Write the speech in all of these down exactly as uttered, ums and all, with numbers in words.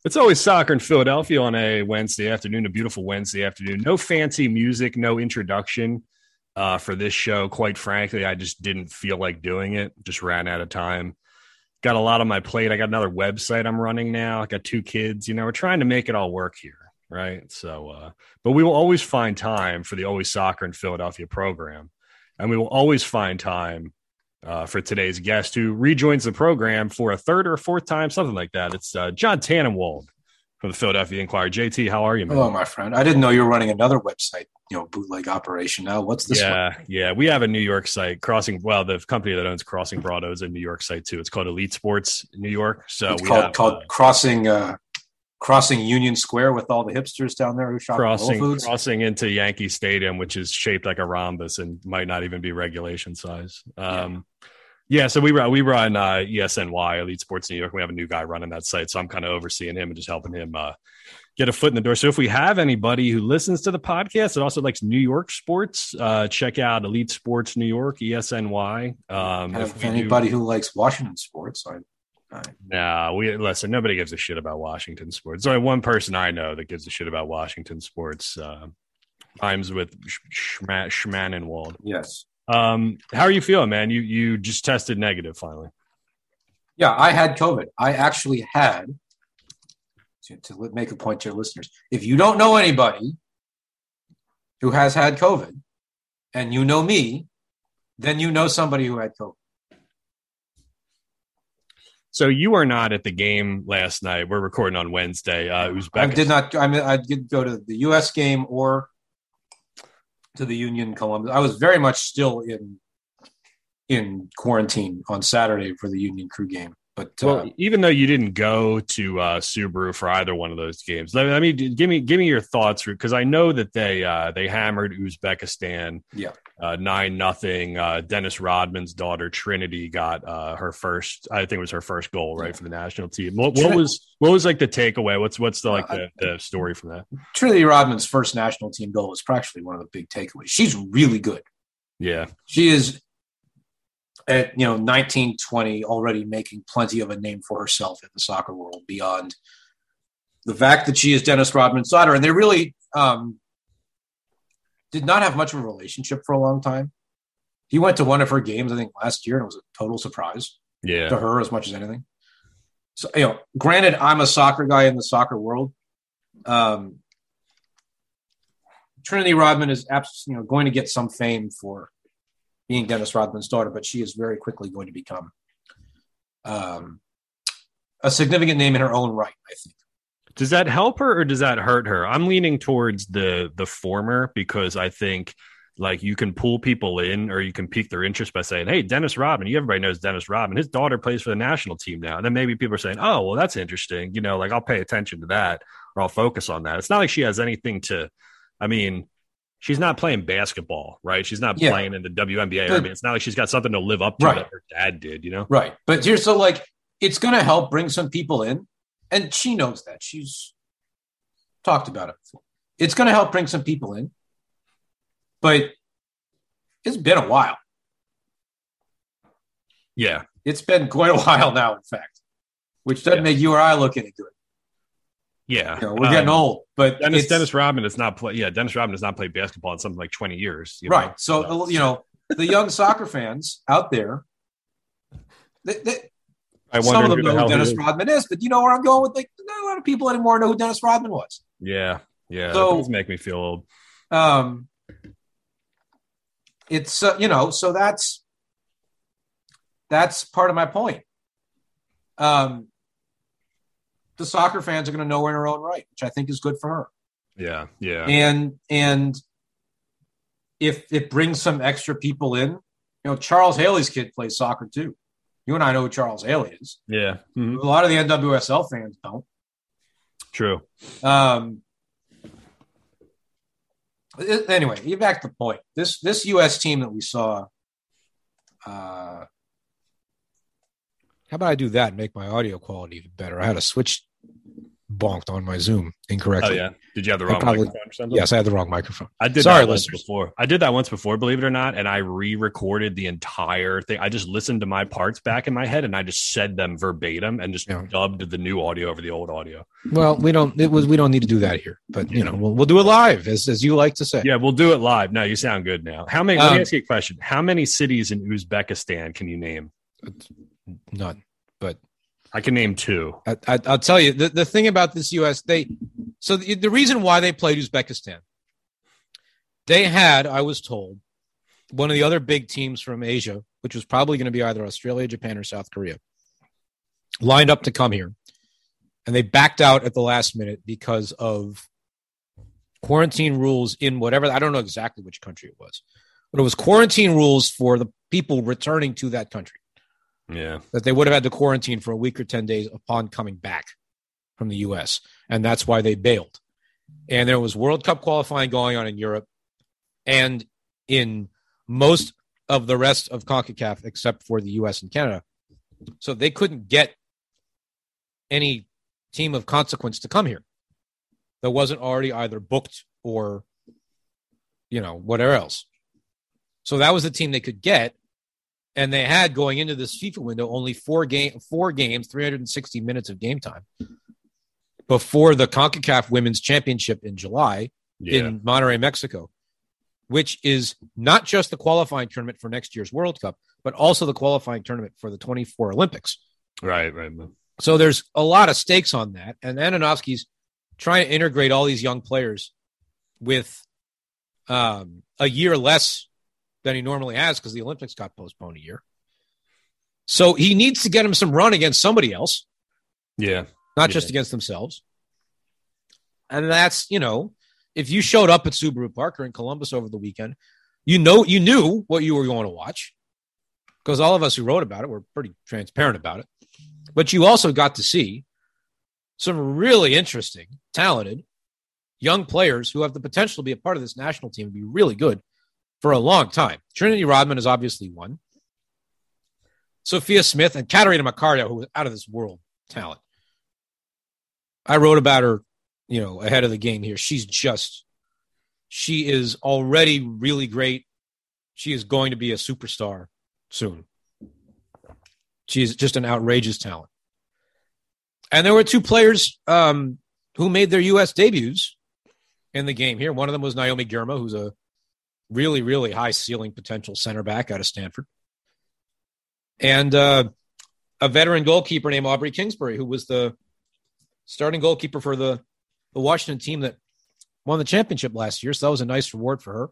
It's always soccer in Philadelphia on a Wednesday afternoon, a beautiful Wednesday afternoon. No fancy music, no introduction uh, for this show. Quite frankly, I just didn't feel like doing it. Just ran out of time. Got a lot on my plate. I got another website I'm running now. I got two kids. You know, we're trying to make it all work here, right? So, uh, but we will always find time for the Always Soccer in Philadelphia program, and we will always find time uh, for today's guest who rejoins the program for a third or a fourth time, something like that. It's uh, John Tannenwald from the Philadelphia Inquirer. J T, how are you, man? Hello, my friend. I didn't know you were running another website, you know, bootleg operation. Now, what's this yeah, one? Yeah. We have a New York site, Crossing. Well, the company that owns Crossing Broado is a New York site too. It's called Elite Sports New York. So It's we called have, called uh, Crossing uh, Crossing Union Square with all the hipsters down there who shop at Whole crossing Foods. crossing into Yankee Stadium, which is shaped like a rhombus and might not even be regulation size. Um, yeah. yeah, so we run we run uh, E S N Y, Elite Sports New York. We have a new guy running that site, so I'm kind of overseeing him and just helping him uh, get a foot in the door. So if we have anybody who listens to the podcast that also likes New York sports, uh, check out Elite Sports New York, E S N Y. Um, Have if anybody do, who likes Washington sports, I, I nah, we listen. Nobody gives a shit about Washington sports. There's only one person I know that gives a shit about Washington sports. Uh, rhymes with Schman Schmanenwald. yes, Um, how are you feeling, man? You you just tested negative finally. yeah, I had COVID. I actually had to, to make a point to your listeners. If you don't know anybody who has had COVID, and you know me, then you know somebody who had COVID. So you were not at the game last night. We're recording on Wednesday. Uh, Uzbekistan. I did not. I mean, I did go to the U S game or to the Union Columbus. I was very much still in in quarantine on Saturday for the Union Crew game. But well, uh, even though you didn't go to uh, Subaru for either one of those games, let, let me give me give me your thoughts, because I know that they uh, they hammered Uzbekistan, yeah, uh, nine nothing. Uh, Dennis Rodman's daughter Trinity got uh, her first. I think it was her first goal, right, yeah. for the national team. What, what was what was like the takeaway? What's what's the like the, the story from that? Trinity Rodman's first national team goal was practically one of the big takeaways. She's really good. Yeah, she is. At you know nineteen, twenty, already making plenty of a name for herself in the soccer world beyond the fact that she is Dennis Rodman's daughter. And they really um, did not have much of a relationship for a long time. He went to one of her games, I think, last year, and it was a total surprise yeah. to her as much as anything. So, you know, granted, I'm a soccer guy in the soccer world. Um, Trinity Rodman is absolutely, you know, going to get some fame for being Dennis Rodman's daughter, but she is very quickly going to become um, a significant name in her own right, I think. Does that help her or does that hurt her? I'm leaning towards the the former, because I think like you can pull people in or you can pique their interest by saying, hey, Dennis Rodman, you everybody knows Dennis Rodman. His daughter plays for the national team now. And then maybe people are saying, oh, well, that's interesting. You know, like I'll pay attention to that or I'll focus on that. It's not like she has anything to, I mean, she's not playing basketball, right? She's not yeah. playing in the W N B A. But, I mean, it's not like she's got something to live up to right. that her dad did, you know? Right. But here's so like, it's going to help bring some people in. And she knows that. She's talked about it before. It's going to help bring some people in. But it's been a while. Yeah. It's been quite a while now, in fact, which doesn't yeah. make you or I look any good. Yeah, you know, we're getting um, old, but Dennis Dennis Rodman does not play. Yeah, Dennis Rodman does not play basketball in something like twenty years, you right? Know? So, so you know, the young soccer fans out there, they, they, I some of them know who Dennis Rodman is, but you know where I'm going with. Like, not a lot of people anymore know who Dennis Rodman was. Yeah, yeah, so, it does make me feel old. Um, it's uh, you know, so that's that's part of my point. Um. The soccer fans are going to know her in her own right, which I think is good for her. Yeah, yeah. And and if it brings some extra people in, you know, Charles Haley's kid plays soccer too. You and I know who Charles Haley is. Yeah. Mm-hmm. A lot of the N W S L fans don't. True. Um. Anyway, get back to the point. This this U S team that we saw. Uh, How about I do that and make my audio quality even better? I had to switch bonked on my Zoom incorrectly. Oh, yeah. Did you have the wrong probably, microphone or something? Yes, I had the wrong microphone. I did Sorry, that once listeners. before. I did that once before, believe it or not, and I re-recorded the entire thing. I just listened to my parts back in my head, and I just said them verbatim and just yeah. dubbed the new audio over the old audio. Well, we don't. It was. We don't need to do that here, but you know, we'll we'll do it live, as as you like to say. Yeah, we'll do it live. No, you sound good now. How many? Um, let me ask you a question. How many cities in Uzbekistan can you name? None, but. I can name two. I, I, I'll tell you the, the thing about this U S. They so the, the reason why they played Uzbekistan, they had, I was told, one of the other big teams from Asia, which was probably going to be either Australia, Japan, or South Korea, lined up to come here, and they backed out at the last minute because of quarantine rules in whatever. I don't know exactly which country it was, but it was quarantine rules for the people returning to that country. Yeah. That they would have had to quarantine for a week or ten days upon coming back from the U S. And that's why they bailed. And there was World Cup qualifying going on in Europe and in most of the rest of CONCACAF except for the U S and Canada. So they couldn't get any team of consequence to come here that wasn't already either booked or, you know, whatever else. So that was the team they could get. And they had, going into this FIFA window, only four game, four games, three hundred sixty minutes of game time before the CONCACAF Women's Championship in July yeah. in Monterrey, Mexico, which is not just the qualifying tournament for next year's World Cup, but also the qualifying tournament for the twenty-four Olympics. Right, right. So there's a lot of stakes on that. And Ananovsky's trying to integrate all these young players with um, a year less than he normally has because the Olympics got postponed a year. So he needs to get him some run against somebody else. Yeah. Not yeah. just against themselves. And that's, you know, if you showed up at Subaru Park or in Columbus over the weekend, you know, you knew what you were going to watch because all of us who wrote about it were pretty transparent about it. But you also got to see some really interesting, talented young players who have the potential to be a part of this national team and be really good for a long time. Trinity Rodman is obviously one. Sophia Smith and Katarina Macario, who was out of this world talent. I wrote about her, you know, ahead of the game here. She's just, she is already really great. She is going to be a superstar soon. She is just an outrageous talent. And there were two players um, who made their U S debuts in the game here. One of them was Naomi Girma, who's a really, really high ceiling potential center back out of Stanford. And uh, a veteran goalkeeper named Aubrey Kingsbury, who was the starting goalkeeper for the, the Washington team that won the championship last year. So that was a nice reward for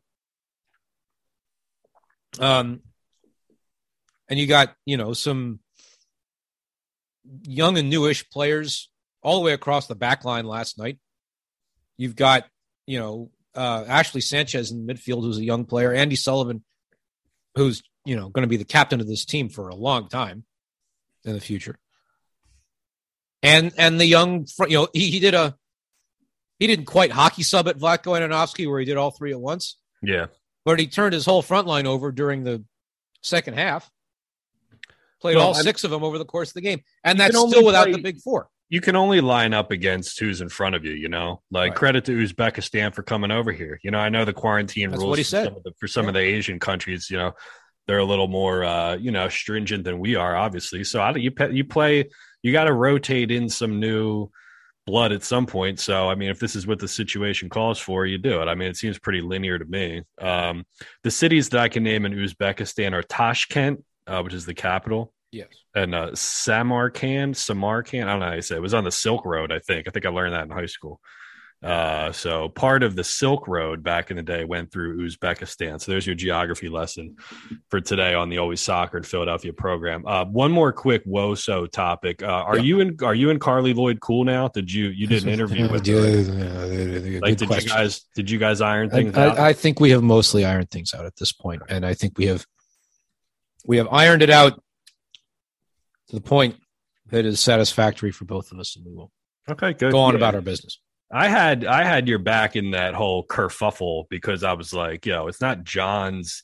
her. Um, and you got, you know, some young and newish players all the way across the back line last night. You've got, you know, uh, Ashley Sanchez in midfield, who's a young player. Andy Sullivan, who's, you know, going to be the captain of this team for a long time in the future. And and the young, you know, he, he did a, he didn't quite hockey sub at Vlatko Ananovsky where he did all three at once. Yeah. But he turned his whole front line over during the second half. Played well, all six of them over the course of the game. And that's still without play, the big four. You can only line up against who's in front of you, you know? Like, right. Credit to Uzbekistan for coming over here. You know, I know the quarantine that's rules what he said. For some, of the, for some yeah. of the Asian countries, you know, they're a little more, uh, you know, stringent than we are, obviously. So I, you, you play, you got to rotate in some new blood at some point. So, I mean, if this is what the situation calls for, you do it. I mean, it seems pretty linear to me. Um, the cities that I can name in Uzbekistan are Tashkent, uh, which is the capital. Yes. And uh, Samarkand, Samarkand, I don't know how you say it. It was on the Silk Road, I think. I think I learned that in high school. Uh, so part of the Silk Road back in the day went through Uzbekistan. So there's your geography lesson for today on the Always Soccer in Philadelphia program. Uh, one more quick WOSO topic. Uh, are yeah. you in? Are you and Carly Lloyd cool now? Did you you did an interview with her? Yeah, like, did question. you guys did you guys iron things I, out? I, I think we have mostly ironed things out at this point, and I think we have we have ironed it out to the point that is satisfactory for both of us, and we will okay, good. go on yeah. about our business. I had I had your back in that whole kerfuffle because I was like, yo, it's not John's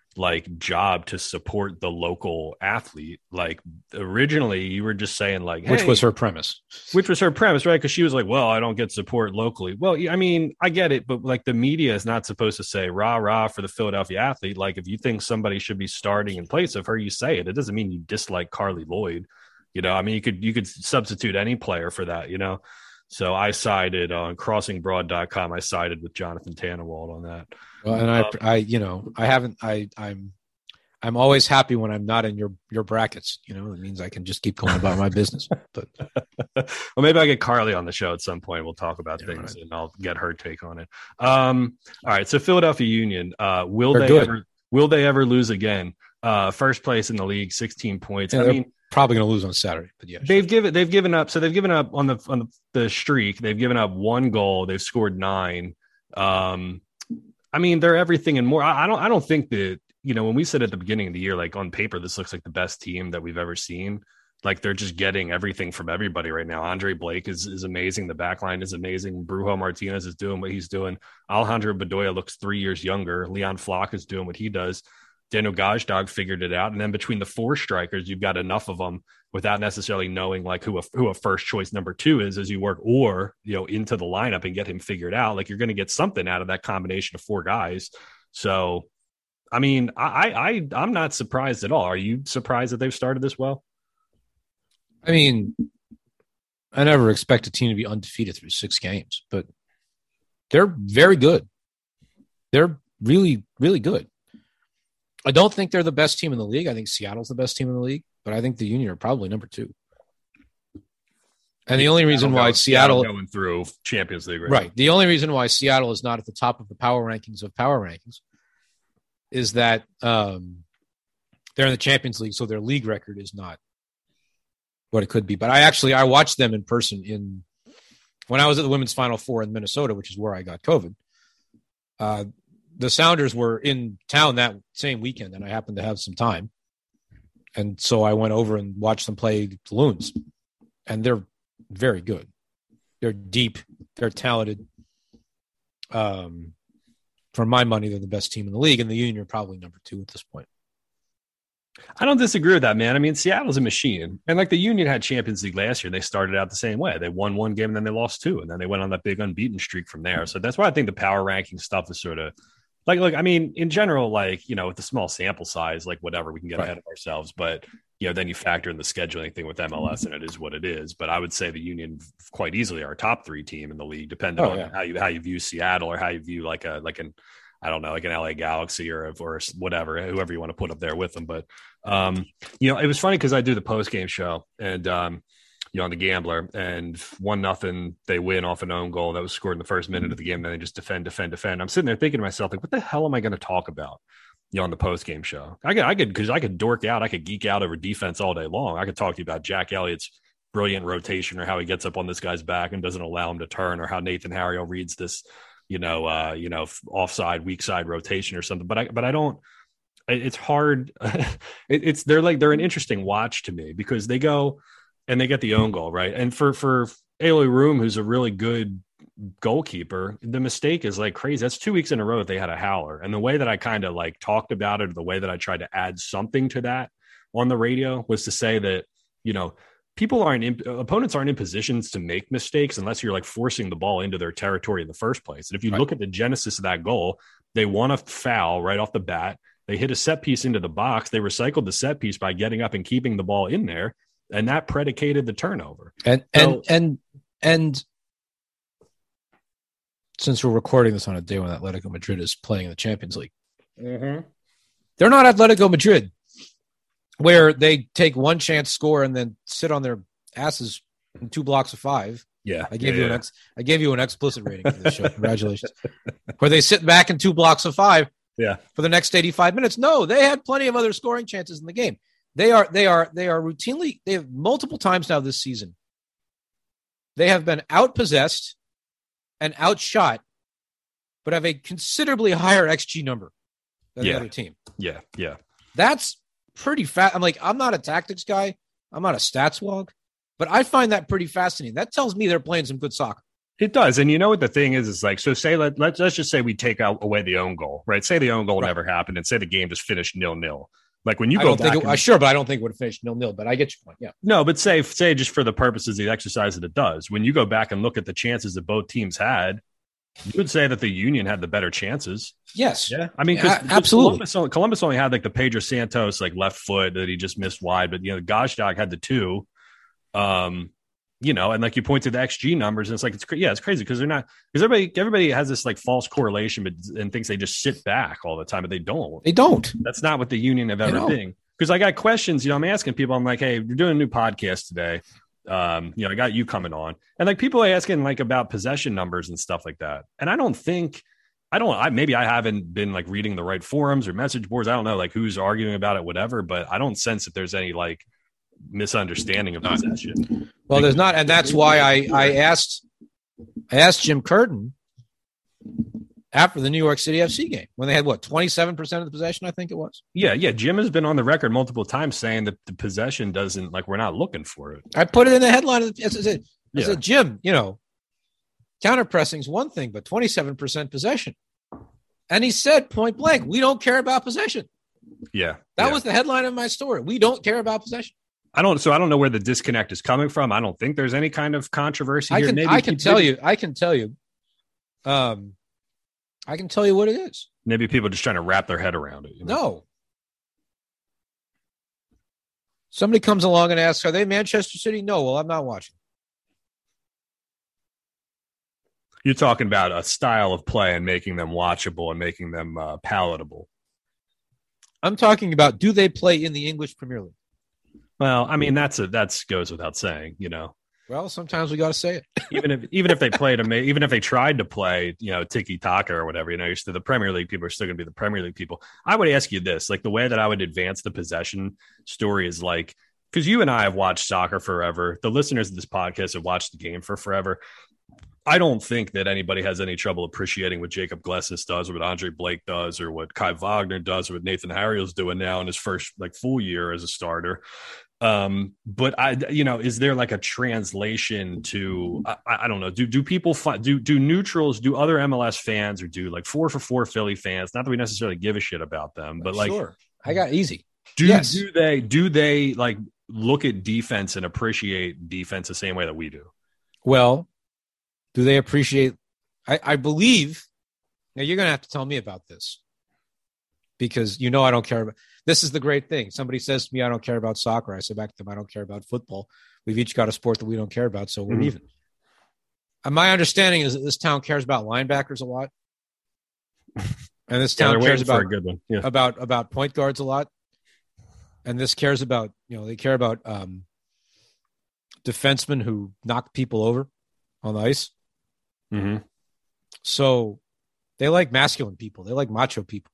like job to support the local athlete. Like originally you were just saying like, hey, which was her premise, which was her premise, right? Because she was like, well, I don't get support locally. Well, I mean, I get it, but like the media is not supposed to say rah, rah for the Philadelphia athlete. Like if you think somebody should be starting in place of her, you say it. It doesn't mean you dislike Carly Lloyd. You know, I mean, you could, you could substitute any player for that, you know? So I sided on crossing broad dot com. I sided with Jonathan Tannenwald on that. Well, and I, I, you know, I haven't, I, I'm, I'm always happy when I'm not in your, your brackets. You know, it means I can just keep going about my business. But well, maybe I get Carly on the show at some point. We'll talk about yeah, things right. and I'll get her take on it. Um, all right. So Philadelphia Union, uh, will They're they good. ever, will they ever lose again? Uh, first place in the league, sixteen points. Yeah, I mean, probably going to lose on Saturday, but yeah, they've sure. given, they've given up. So they've given up on the, on the, the streak. They've given up one goal. They've scored nine. Um, I mean, they're everything and more. I, I don't, I don't think that, you know, when we said at the beginning of the year, like on paper, this looks like the best team that we've ever seen. Like they're just getting everything from everybody right now. Andre Blake is, is amazing. The back line is amazing. Brujo Martinez is doing what he's doing. Alejandro Bedoya looks three years younger. Leon Flock is doing what he does. Daniel Gazdag figured it out. And then between the four strikers, you've got enough of them without necessarily knowing like who a, who a first choice number two is as you work or, you know, into the lineup and get him figured out. Like you're going to get something out of that combination of four guys. So, I mean, I, I, I'm not surprised at all. Are you surprised that they've started this well? I mean, I never expect a team to be undefeated through six games, but they're very good. They're really, really good. I don't think they're the best team in the league. I think Seattle's the best team in the league, but I think the Union are probably number two. And the only reason why Seattle going through Champions League, right? Right. The only reason why Seattle is not at the top of the power rankings of power rankings is that um, they're in the Champions League, so their league record is not what it could be. But I actually I watched them in person in when I was at the Women's Final Four in Minnesota, which is where I got COVID. Uh, the Sounders were in town that same weekend, and I happened to have some time, and so I went over and watched them play the Loons, and they're very good. They're deep. They're talented. Um. For my money, they're the best team in the league, and the Union are probably number two at this point. I don't disagree with that, man. I mean, Seattle's a machine. And like the Union had Champions League last year, they started out the same way. They won one game, and then they lost two, and then they went on that big unbeaten streak from there. So that's why I think the power ranking stuff is sort of like, look, I mean, in general, like, you know, with the small sample size, like whatever, we can get right. ahead of ourselves. But, you know, then you factor in the scheduling thing with M L S, and it is what it is. But I would say the Union quite easily are a top three team in the league, depending oh, on yeah. how you how you view Seattle or how you view like a like an I don't know, like an L A Galaxy or or whatever, whoever you want to put up there with them. But um, you know, it was funny because I do the post game show and um, you know, on the Gambler, and one nothing they win off an own goal that was scored in the first minute of the game. And then they just defend, defend, defend. I'm sitting there thinking to myself, like, what the hell am I going to talk about? You know, on the post game show, I could, I could, because I could dork out, I could geek out over defense all day long. I could talk to you about Jack Elliott's brilliant rotation, or how he gets up on this guy's back and doesn't allow him to turn, or how Nathan Harriel reads this, you know, uh, you know, offside, weak side rotation or something. But I, but I don't. It's hard. it, it's they're like they're an interesting watch to me because they go and they get the own goal, right? And for for Eloy Room, who's a really good goalkeeper, the mistake is like crazy. That's two weeks in a row that they had a howler. And the way that I kind of like talked about it, or the way that I tried to add something to that on the radio, was to say that, you know, people aren't in, opponents aren't in positions to make mistakes unless you're like forcing the ball into their territory in the first place. And if you right. look at the genesis of that goal, they won a foul right off the bat. They hit a set piece into the box. They recycled the set piece by getting up and keeping the ball in there, and that predicated the turnover. And so, and and and since we're recording this on a day when Atletico Madrid is playing in the Champions League, mm-hmm. they're not Atletico Madrid, where they take one chance, score, and then sit on their asses in two blocks of five. Yeah, I gave yeah, you yeah. an ex, I gave you an explicit rating for this show. Congratulations. Where they sit back in two blocks of five. Yeah, for the next eighty-five minutes. No, they had plenty of other scoring chances in the game. They are, they are, they are routinely. They have multiple times now this season. They have been outpossessed and outshot, but have a considerably higher X G number than yeah. the other team. Yeah, yeah, that's pretty fast. I'm like, I'm not a tactics guy. I'm not a stats wog, but I find that pretty fascinating. That tells me they're playing some good soccer. It does. And you know what the thing is, is like, so say, let, let's, let's just say we take out away the own goal, right? Say the own goal Right. never happened and say the game just finished nil nil. Like when you I go don't back think it, and- uh, sure, but I don't think it would have finished nil nil. But I get your point. Yeah, no, but say, say just for the purposes of the exercise that it does, when you go back and look at the chances that both teams had, you would say that the Union had the better chances. yes, Yeah. I mean, because Yeah, absolutely. Columbus, only- Columbus only had like the Pedro Santos, like left foot that he just missed wide, but you know, Gazdag had the two. Um, you know, and like you point to the X G numbers, and it's like it's cra- yeah, it's crazy because they're not because everybody everybody has this like false correlation, but and thinks they just sit back all the time, but they don't. they don't. That's not what the Union have They ever don't. been. Because I got questions, you know, I'm asking people, I'm like, hey, we're doing a new podcast today. Um, you know, I got you coming on, and like people are asking like about possession numbers and stuff like that, and I don't think. I don't. I maybe I haven't been like reading the right forums or message boards. I don't know like who's arguing about it, whatever. But I don't sense that there's any like misunderstanding of possession. Well, there's not, and that's why I I asked I asked Jim Curtin after the New York City F C game when they had what twenty-seven percent of the possession, I think it was. Yeah, yeah. Jim has been on the record multiple times saying that the possession doesn't like we're not looking for it. I put it in the headline. Of the, I said, I Yeah. said, Jim, you know, counter pressing is one thing, but twenty-seven percent possession. And he said point blank, we don't care about possession. Yeah, That yeah. was the headline of my story. We don't care about possession. I don't. So I don't know where the disconnect is coming from. I don't think there's any kind of controversy I here. can Maybe I can maybe- tell you I can tell you, um, I can tell you what it is. Maybe people are just trying to wrap their head around it. you know? No. Somebody comes along and asks, "Are they Manchester City?" No. Well, I'm not watching. You're talking about a style of play and making them watchable and making them uh, palatable. I'm talking about do they play in the English Premier League? Well, I mean that's a that's goes without saying, you know. Well, sometimes we got to say it. Even if even if they played, ama- even if they tried to play, you know, tiki taka or whatever, you know, you're still the Premier League people are still going to be the Premier League people. I would ask you this, like the way that I would advance the possession story is like because you and I have watched soccer forever. The listeners of this podcast have watched the game for forever. I don't think that anybody has any trouble appreciating what Jacob Glessis does or what Andre Blake does or what Kai Wagner does or what Nathan Harriel's doing now in his first like full year as a starter. Um, but I, you know, is there like a translation to, I, I don't know, do, do people find, do, do neutrals, do other M L S fans or do like four for four Philly fans? Not that we necessarily give a shit about them, but like, Sure. I got easy. do, Yes. do they, do they like look at defense and appreciate defense the same way that we do? Well, do they appreciate? I, I believe. Now you're going to have to tell me about this because you know I don't care about. This is the great thing. Somebody says to me, "I don't care about soccer." I say back to them, "I don't care about football." We've each got a sport that we don't care about, so we're Mhm. even. And my understanding is that this town cares about linebackers a lot, and this Yeah, town they're cares waiting for about a good one. Yeah. about about point guards a lot, and this cares about you know they care about um, defensemen who knock people over on the ice. Mm-hmm. So they like masculine people. They like macho people.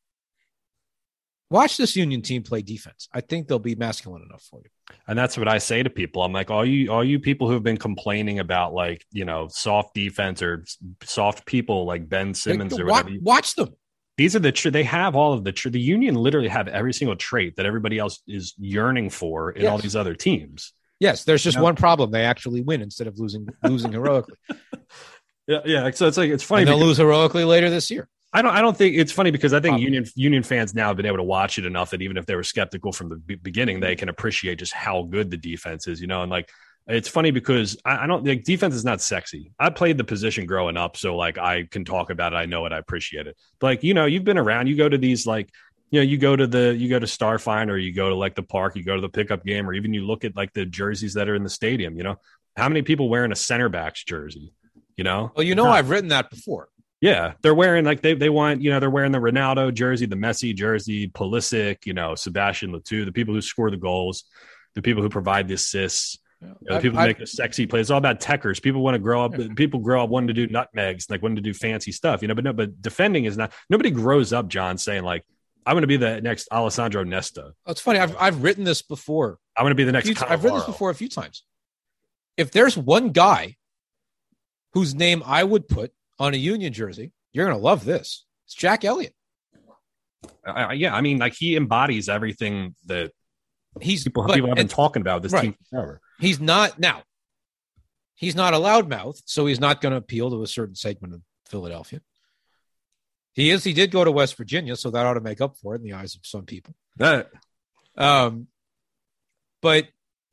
Watch this Union team play defense. I think they'll be masculine enough for you. And that's what I say to people. I'm like, all you, all you people who have been complaining about like, you know, soft defense or soft people like Ben Simmons Like, or wa- whatever. watch them. These are the, tr- they have all of the, tr- the Union literally have every single trait that everybody else is yearning for in all Yes. these other teams. Yes, there's just No. one problem. They actually win instead of losing losing heroically. Yeah. Yeah. So it's like, it's funny. And they'll because- lose heroically later this year. I don't. I don't think it's funny because I think Probably. Union Union fans now have been able to watch it enough that even if they were skeptical from the be- beginning, they can appreciate just how good the defense is. You know, and like it's funny because I, I don't like defense is not sexy. I played the position growing up, so like I can talk about it. I know it. I appreciate it. But like you know, you've been around. You go to these like you know, you go to the you go to Starfinder, or you go to like the park, you go to the pickup game, or even you look at like the jerseys that are in the stadium. You know, how many people wearing a center back's jersey? You know, Well, you know, I've written that before. yeah, they're wearing like they they want, you know, they're wearing the Ronaldo jersey, the Messi jersey, Pulisic, you know, Sebastian Letou, the people who score the goals, the people who provide the assists, you know, the I've- people who I've- make the sexy plays. It's all about techers. People want to grow up. People grow up wanting to do nutmegs, like wanting to do fancy stuff, you know. But no, but defending is not. Nobody grows up, John, saying like, "I'm going to be the next Alessandro Nesta. Oh, it's funny. I've I've written this before. I'm going to be the A next." few- I've written this Cannavaro." before a few times. If there's one guy whose name I would put on a Union jersey, you're going to love this. It's Jack Elliott. I, I- yeah, I mean, like he embodies everything that He's people but- people have been and talking about this right. team forever. He's not now. He's not a loudmouth, so he's not going to appeal to a certain segment of Philadelphia. He is. He did go to West Virginia, so that ought to make up for it in the eyes of some people. That. Um, but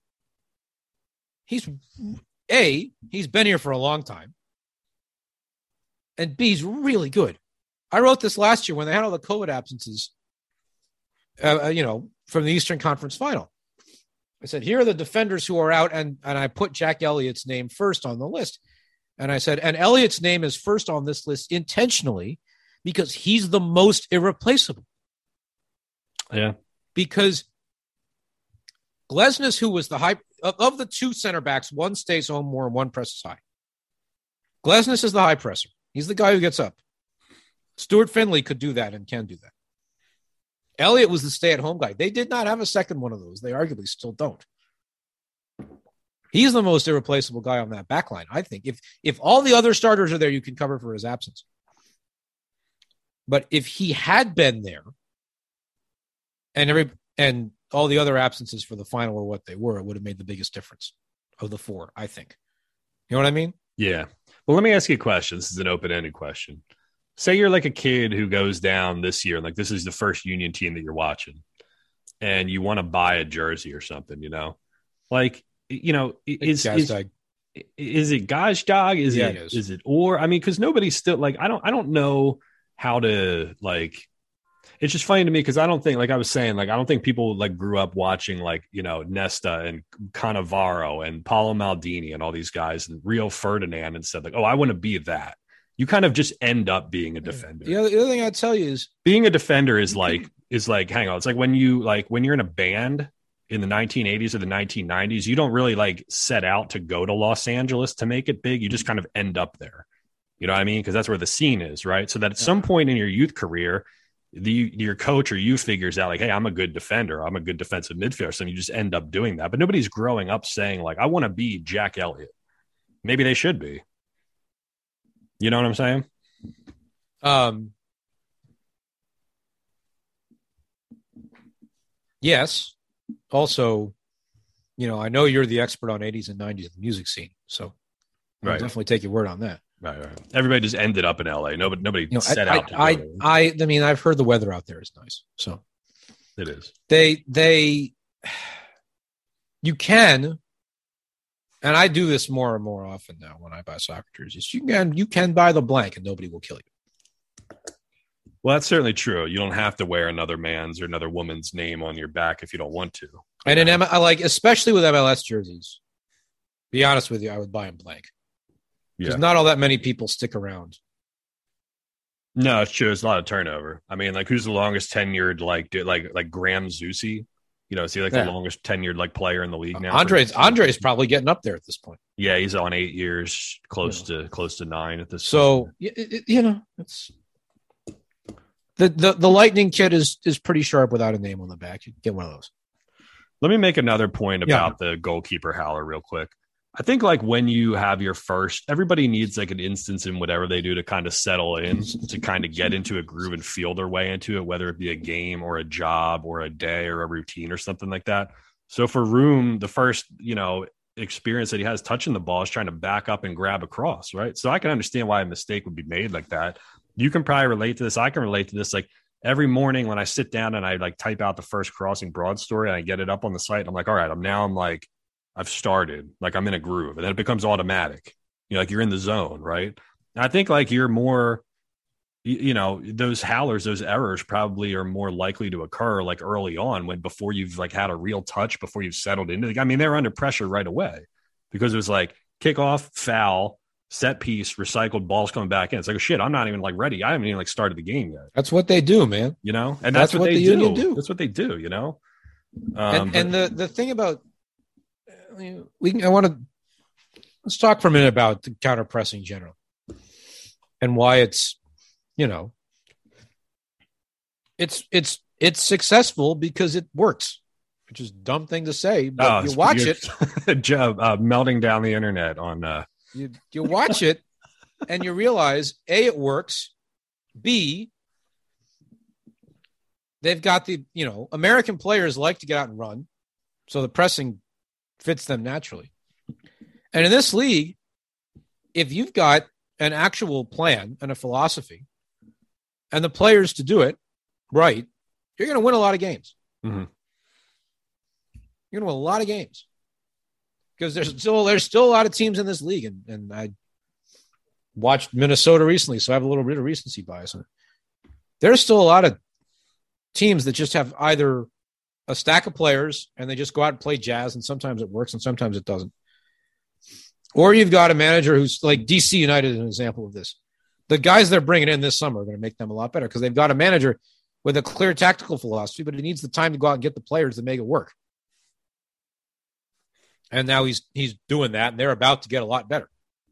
he's A, he's been here for a long time. And B, he's really good. I wrote this last year when they had all the COVID absences, uh, you know, from the Eastern Conference Final. I said, here are the defenders who are out, and, and I put Jack Elliott's name first on the list. And I said, and Elliott's name is first on this list intentionally because he's the most irreplaceable. Yeah. Because Glesnes, who was the high of, of the two center backs, one stays home more and one presses high. Glesnes is the high presser. He's the guy who gets up. Stuart Finley could do that and can do that. Elliott was the stay-at-home guy. They did not have a second one of those. They arguably still don't. He's the most irreplaceable guy on that back line, I think. If if all the other starters are there, you can cover for his absence. But if he had been there and every and all the other absences for the final were what they were, it would have made the biggest difference of the four, I think. You know what I mean? Yeah. Well, let me ask you a question. This is an open-ended question. Say you're like a kid who goes down this year, and like this is the first Union team that you're watching, and you want to buy a jersey or something, you know? Like, you know, is is, is it Gazdag? Is yeah, it, it is. is it or? I mean, because nobody's still like I don't I don't know how to like. It's just funny to me because I don't think, like I was saying, like I don't think people like grew up watching like, you know, Nesta and Cannavaro and Paolo Maldini and all these guys and Rio Ferdinand and said like, oh, I want to be that. You kind of just end up being a defender. The other, the other thing I'd tell you is being a defender is like is like hang on. It's like when you like when you're in a band in the nineteen eighties or the nineteen nineties, you don't really like set out to go to Los Angeles to make it big. You just kind of end up there. You know what I mean? Because that's where the scene is, right? So that at some point in your youth career, the your coach or you figures out like, hey, I'm a good defender. I'm a good defensive midfielder. So you just end up doing that. But nobody's growing up saying like, I want to be Jack Elliott. Maybe they should be. You know what I'm saying? Um, yes. Also, you know, I know you're the expert on eighties and nineties of the music scene. So I'll right. definitely take your word on that. Right, right. Everybody just ended up in L A. Nobody, nobody You know, set I, out to I, go there. I, I, I mean, I've heard the weather out there is nice. So It is. they, they, you can, and I do this more and more often now when I buy soccer jerseys. You can, you can buy the blank and nobody will kill you. Well, that's certainly true. You don't have to wear another man's or another woman's name on your back if you don't want to. And in M- I like, especially with M L S jerseys, be honest with you, I would buy them blank. Because Yeah. not all that many people stick around. No, it's true. It's a lot of turnover. I mean, like, who's the longest tenured, like, dude, like, like Graham Zusi? You know, is he like Yeah. the longest tenured like player in the league now? Andre's Andre's probably getting up there at this point. Yeah, he's on eight years, close to close to nine at this. So point. y- it, you know, it's the, the the Lightning kit is is pretty sharp without a name on the back. You can get one of those. Let me make another point Yeah. about the goalkeeper howler real quick. I think like when you have your first, everybody needs like an instance in whatever they do to kind of settle in, to kind of get into a groove and feel their way into it, whether it be a game or a job or a day or a routine or something like that. So for Room, the first, you know, experience that he has touching the ball is trying to back up and grab across, right? So I can understand why a mistake would be made like that. You can probably relate to this. I can relate to this. Like every morning when I sit down and I like type out the first Crossing Broad story and I get it up on the site, I'm like, all right, I'm now I'm like, I've started, like I'm in a groove, and then it becomes automatic. You know, like you're in the zone, right? And I think like you're more, you, you know, those howlers, those errors probably are more likely to occur like early on when before you've like had a real touch, before you've settled into the, I mean, they're under pressure right away because it was like kickoff, foul, set piece, recycled balls coming back in. It's like, oh, shit, I'm not even like ready. I haven't even like started the game yet. That's what they do, man. You know, and that's, That's what, what they the do. Union do. That's what they do. You know, um, And, but- and the the thing about we can, I want to let's talk for a minute about the counter pressing general and why it's, you know, it's it's it's successful because it works, which is a dumb thing to say, but Oh, you it's- watch you're- it, Joe, uh, melting down the internet on uh, you you watch it, and you realize A, it works, B, they've got the, you know, American players like to get out and run, so the pressing fits them naturally. And in this league, if you've got an actual plan and a philosophy and the players to do it right, you're going to win a lot of games. Mm-hmm. You're going to win a lot of games because there's still there's still a lot of teams in this league, and, and I watched Minnesota recently, so I have a little bit of recency bias on it. There's still a lot of teams that just have either a stack of players and they just go out and play jazz, and sometimes it works and sometimes it doesn't. Or you've got a manager who's like D C United is an example of this. The guys they're bringing in this summer are going to make them a lot better because they've got a manager with a clear tactical philosophy, but he needs the time to go out and get the players to make it work. And now he's he's doing that, and they're about to get a lot better.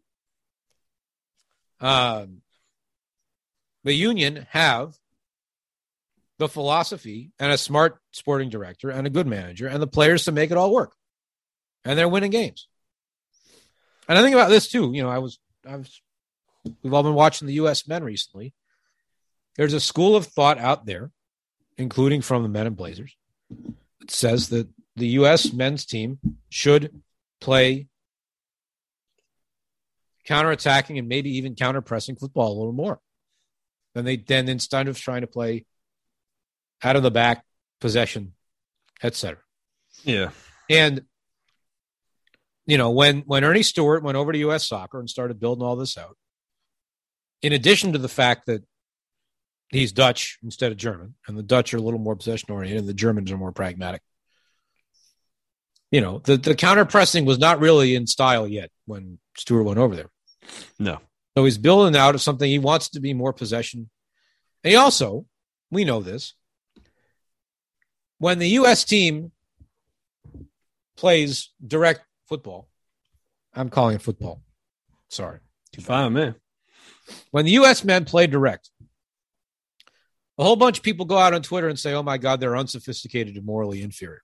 Um, the Union have the philosophy and a smart sporting director and a good manager and the players to make it all work. And they're winning games. And I think about this too. You know, I was, I was, we've all been watching the U S men recently. There's a school of thought out there, including from the Men in Blazers, that says that the U S men's team should play counterattacking and maybe even counter-pressing football a little more than they then instead of trying to play out of the back, possession, et cetera. Yeah. And, you know, when, when Ernie Stewart went over to U S Soccer and started building all this out, in addition to the fact that he's Dutch instead of German, and the Dutch are a little more possession-oriented and the Germans are more pragmatic, you know, the, the counter-pressing was not really in style yet when Stewart went over there. No. So he's building out of something. He wants to be more possession. And he also, we know this, when the U S team plays direct football, I'm calling it football. Sorry. Fine, man. When the U S men play direct, a whole bunch of people go out on Twitter and say, oh my God, they're unsophisticated and morally inferior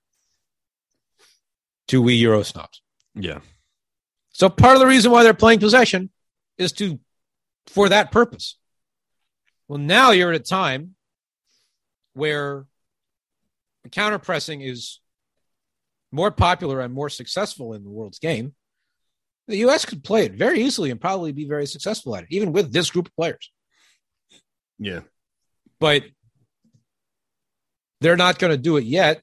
to we Euro snobs. Yeah. So part of the reason why they're playing possession is to, for that purpose. Well, now you're at a time where counter-pressing is more popular and more successful in the world's game. The U S could play it very easily and probably be very successful at it, even with this group of players. Yeah. But they're not going to do it yet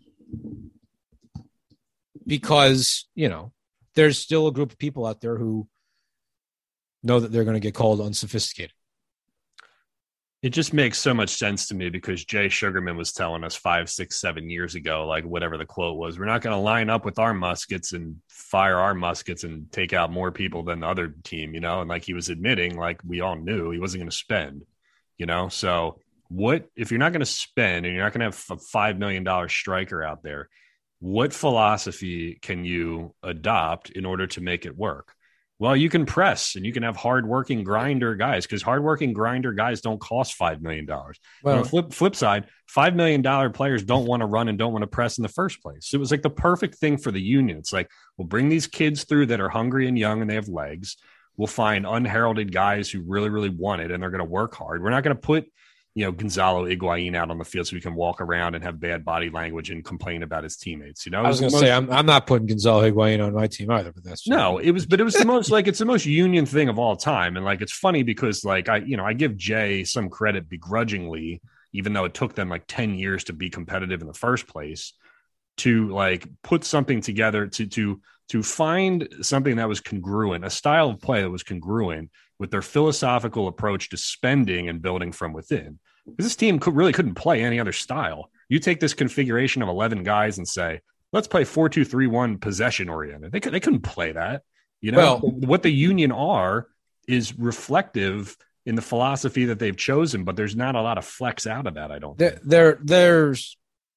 because, you know, there's still a group of people out there who know that they're going to get called unsophisticated. It just makes so much sense to me because Jay Sugarman was telling us five, six, seven years ago, like whatever the quote was, we're not going to line up with our muskets and fire our muskets and take out more people than the other team, you know? And like he was admitting, like we all knew he wasn't going to spend, you know? So what, if you're not going to spend and you're not going to have a five million dollars striker out there, what philosophy can you adopt in order to make it work? Well, you can press and you can have hardworking grinder guys because hardworking grinder guys don't cost five million dollars. Well, on the flip, flip side, five million dollars players don't want to run and don't want to press in the first place. So it was like the perfect thing for the Union. It's like, we'll bring these kids through that are hungry and young and they have legs. We'll find unheralded guys who really, really want it and they're going to work hard. We're not going to put, you know, Gonzalo Higuain out on the field so he can walk around and have bad body language and complain about his teammates. You know, I was going to say, I'm, I'm not putting Gonzalo Higuain on my team either, but that's no, it was, but it was the most like, it's the most Union thing of all time. And like, it's funny because like, I, you know, I give Jay some credit begrudgingly, even though it took them like ten years to be competitive in the first place, to like put something together to, to, to find something that was congruent, a style of play that was congruent with their philosophical approach to spending and building from within. Because this team could, really couldn't play any other style. You take this configuration of eleven guys and say, let's play four two three one possession oriented. They, could, they couldn't play that. You know, well, what the Union are is reflective in the philosophy that they've chosen, but there's not a lot of flex out of that, I don't there, think. There, there's,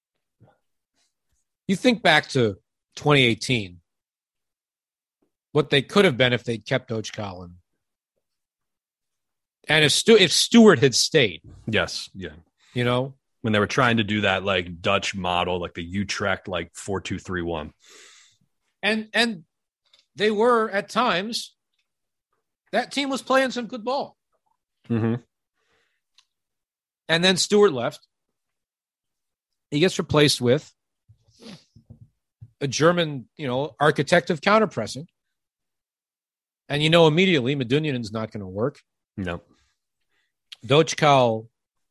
you think back to twenty eighteen, what they could have been if they'd kept Coach Collin. And if Stu- if Stewart had stayed. Yes, yeah. You know? When they were trying to do that like Dutch model, like the Utrecht, like four two three one. And and they were, at times, that team was playing some good ball. Mm-hmm. And then Stewart left. He gets replaced with a German, you know, architect of counterpressing And you know immediately Medunjanin's not going to work. No. Dochkal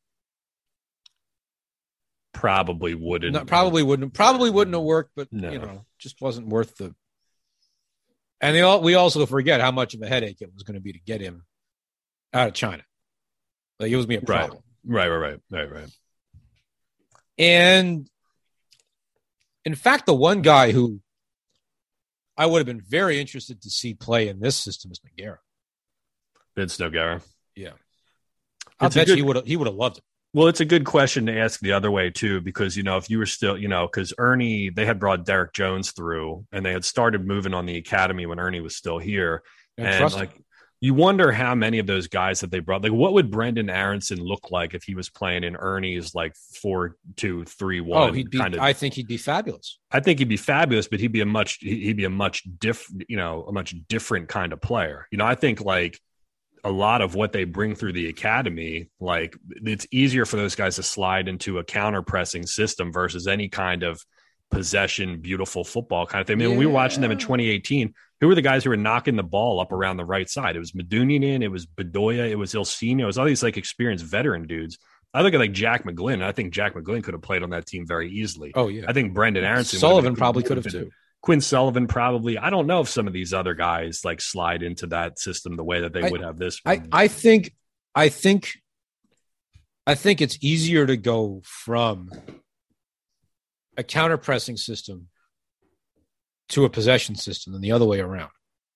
probably wouldn't. No, probably wouldn't. Probably wouldn't have worked, but no. you know, just wasn't worth the. And they all, we also forget how much of a headache it was going to be to get him out of China. Like it was me a problem. Right, right, right, right, right. And in fact, the one guy who I would have been very interested to see play in this system is Nogueira. Vince Nogueira. Yeah, I bet good, he would have. He would have loved it. Well, it's a good question to ask the other way too, because you know if you were still, you know, because Ernie, they had brought Derek Jones through, and they had started moving on the academy when Ernie was still here, and, and like him. You wonder how many of those guys that they brought, like what would Brendan Aronson look like if he was playing in Ernie's like four two three one? Oh, he'd be. Kind of, I think he'd be fabulous. I think he'd be fabulous, but he'd be a much he'd be a much diff, you know, a much different kind of player. You know, I think like. A lot of what they bring through the academy, like it's easier for those guys to slide into a counter pressing system versus any kind of possession, beautiful football kind of thing. I mean, yeah. When we were watching them in twenty eighteen, who were the guys who were knocking the ball up around the right side? It was Medunjanin, it was Bedoya, it was Ilsinho, it was all these like experienced veteran dudes. I look at like Jack McGlynn, and I think Jack McGlynn could have played on that team very easily. Oh yeah, I think Brendan Aronson, Sullivan probably could have too. Quinn Sullivan probably. I don't know if some of these other guys like slide into that system the way that they I, would have this one. I, I think I think I think it's easier to go from a counter pressing system to a possession system than the other way around.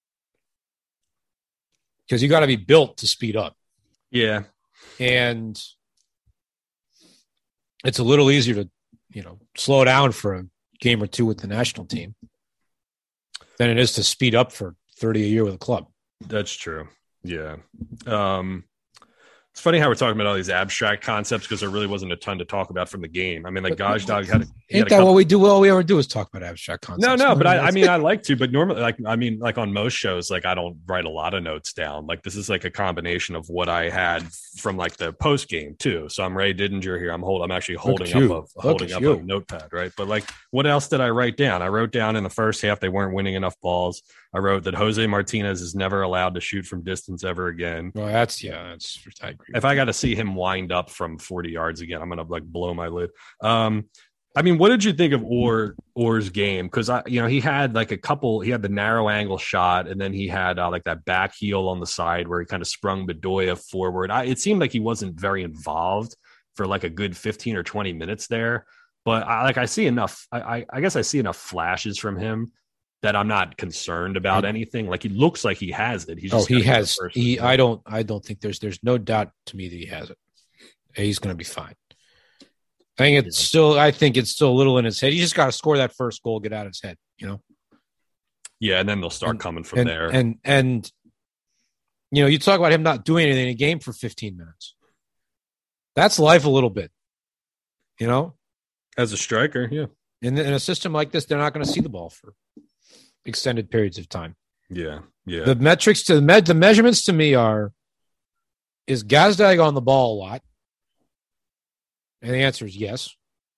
Because you got to be built to speed up. Yeah. And it's a little easier to, you know, slow down for a game or two with the national team than it is to speed up for thirty a year with a club. That's true. Yeah. Um, it's funny how we're talking about all these abstract concepts because there really wasn't a ton to talk about from the game. I mean, like Gazdag had. A, Ain't had that what we do? All we ever do is talk about abstract concepts. No, no, but I, I mean, I like to, but normally, like, I mean, like on most shows, like I don't write a lot of notes down. Like this is like a combination of what I had from like the post game too. So I'm Ray Didinger here. I'm hold. I'm actually holding up a holding up you. a notepad, right? But like, what else did I write down? I wrote down in the first half they weren't winning enough balls. I wrote that Jose Martinez is never allowed to shoot from distance ever again. Well, that's yeah, that's I agree. If I got to see him wind up from forty yards again, I'm gonna like blow my lid. Um, I mean, what did you think of Orr Orr's game? Because I, you know, he had like a couple. He had the narrow angle shot, and then he had uh, like that back heel on the side where he kind of sprung Bedoya forward. I, it seemed like he wasn't very involved for like a good fifteen or twenty minutes there. But I, like I see enough. I, I, I guess I see enough flashes from him that I'm not concerned about anything. Like he looks like he has it. He's oh, just he has. He. I don't. I don't think there's. There's no doubt to me that he has it. He's going to be fine. I think it's still. I think it's still a little in his head. He just got to score that first goal, get out of his head. You know. Yeah, and then they'll start and, coming from and, there. And and you know, you talk about him not doing anything in a game for fifteen minutes. That's life a little bit. You know, as a striker, yeah. In, in a system like this, they're not going to see the ball for extended periods of time. Yeah, yeah. The metrics to the med, the measurements to me are: is Gazdag on the ball a lot? And the answer is yes.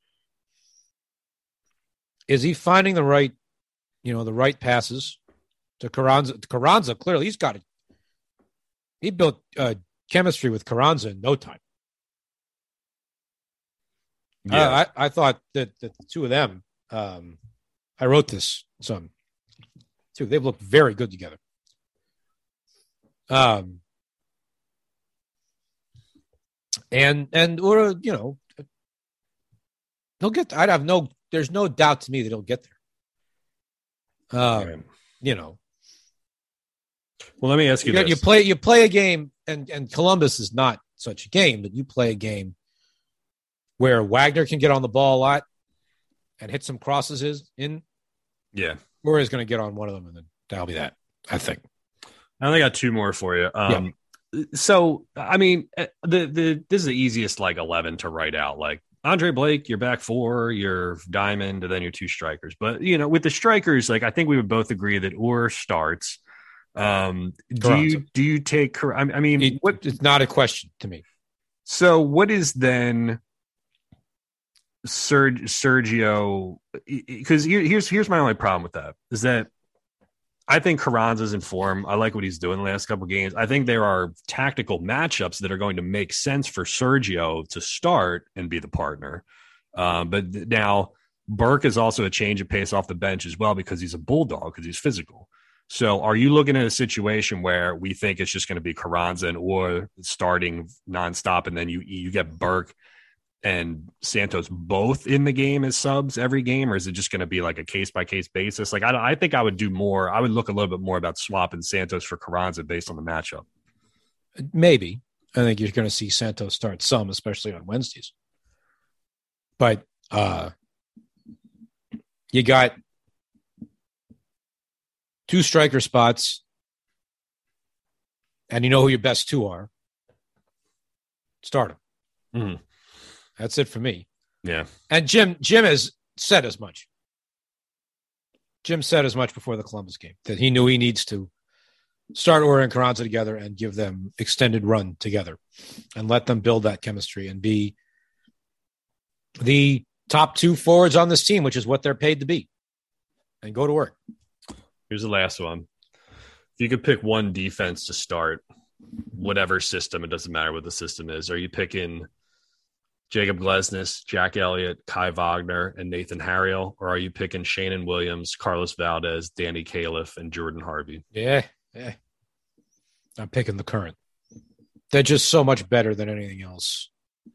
Is he finding the right, you know, the right passes to Carranza? Carranza, clearly, he's got it. He built uh, chemistry with Carranza in no time. Yeah, uh, I, I thought that, that the two of them. Um, I wrote this some. Too, they've looked very good together. Um, and and or you know. He'll get. I'd have no. There's no doubt to me that he'll get there. Um, right. You know. Well, let me ask you, you this: you play. You play a game, and and Columbus is not such a game, but you play a game where Wagner can get on the ball a lot and hit some crosses in. Yeah, Murray's going to get on one of them, and then that'll be that. I think. I only got two more for you. Um, yeah. So, I mean, the the this is the easiest like eleven to write out. Like. Andre Blake, your back four, your diamond, and then your two strikers. But, you know, with the strikers, like, I think we would both agree that Orr starts. Um, do you, do you take, I mean, it, what, it's not a question to me. So what is then Serg, Sergio? Because here's, here's my only problem with that is that I think Carranza's in form. I like what he's doing the last couple of games. I think there are tactical matchups that are going to make sense for Sergio to start and be the partner. Um, but now Burke is also a change of pace off the bench as well because he's a bulldog, because he's physical. So are you looking at a situation where we think it's just going to be Carranza and or starting nonstop, and then you you get Burke and Santos both in the game as subs every game, or is it just going to be like a case by case basis? Like I, I think I would do more. I would look a little bit more about swapping Santos for Carranza based on the matchup. Maybe. I think you're going to see Santos start some, especially on Wednesdays. But uh, you got two striker spots, and you know who your best two are. Start them. Mm-hmm. That's it for me. Yeah. And Jim Jim has said as much. Jim said as much before the Columbus game, that he knew he needs to start Ora and Carranza together and give them extended run together and let them build that chemistry and be the top two forwards on this team, which is what they're paid to be, and go to work. Here's the last one. If you could pick one defense to start, whatever system, it doesn't matter what the system is, are you picking Jacob Glesnes, Jack Elliott, Kai Wagner, and Nathan Harriel, or are you picking Shannon Williams, Carlos Valdez, Danny Califf, and Jordan Harvey? Yeah, yeah. I'm picking the current. They're just so much better than anything else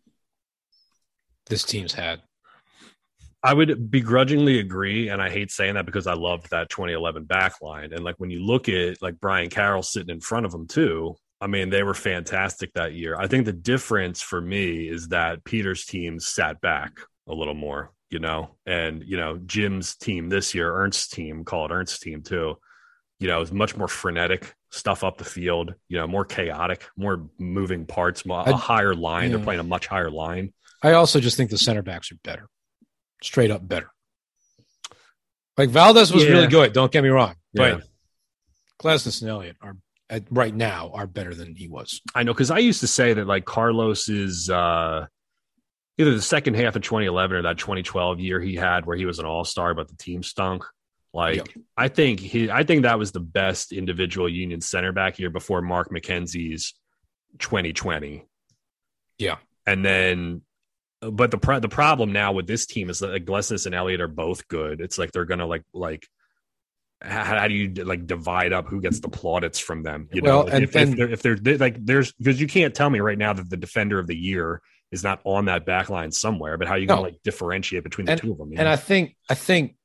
this team's had. I would begrudgingly agree, and I hate saying that because I loved that twenty eleven backline. And like when you look at like Brian Carroll sitting in front of them too, I mean, they were fantastic that year. I think the difference for me is that Peter's team sat back a little more, you know, and, you know, Jim's team this year, Ernst's team, call it Ernst's team too, you know, is much more frenetic stuff up the field, you know, more chaotic, more moving parts, more, a higher line. Yeah. They're playing a much higher line. I also just think the center backs are better, straight up better. Like Valdez was yeah. really good, don't get me wrong, Yeah. but Glesnes and Elliott are at, right now are better than he was. I know, because I used to say that like Carlos is uh, either the second half of twenty eleven or that twenty twelve year he had where he was an all-star, but the team stunk. Like Yep. I think he, I think that was the best individual Union center back year before Mark McKenzie's twenty twenty. Yeah, and then, but the pro- the problem now with this team is that like, Glesnes and Elliott are both good. It's like they're gonna like like. How, how do you like divide up who gets the plaudits from them? You know, well, and, if, and if, they're, if they're they, like, there's because you can't tell me right now that the defender of the year is not on that back line somewhere, but how are you No. going to like differentiate between the and, two of them? and I think, I think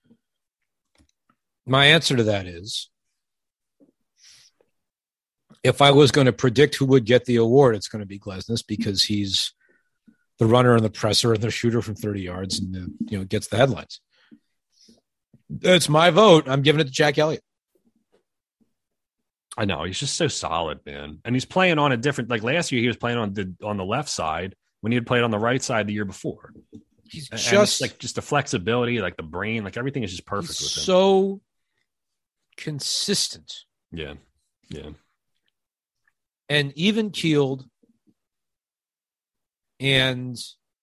my answer to that is, if I was going to predict who would get the award, it's going to be Glesnes because he's the runner and the presser and the shooter from thirty yards and the, you know, gets the headlines. It's my vote. I'm giving it to Jack Elliott. I know he's just so solid, man, and he's playing on a different. Like last year, he was playing on the on the left side when he had played on the right side the year before. He's And just it's like just the flexibility, like the brain, like everything is just perfect he's with him. so consistent Yeah, yeah. and even keeled, and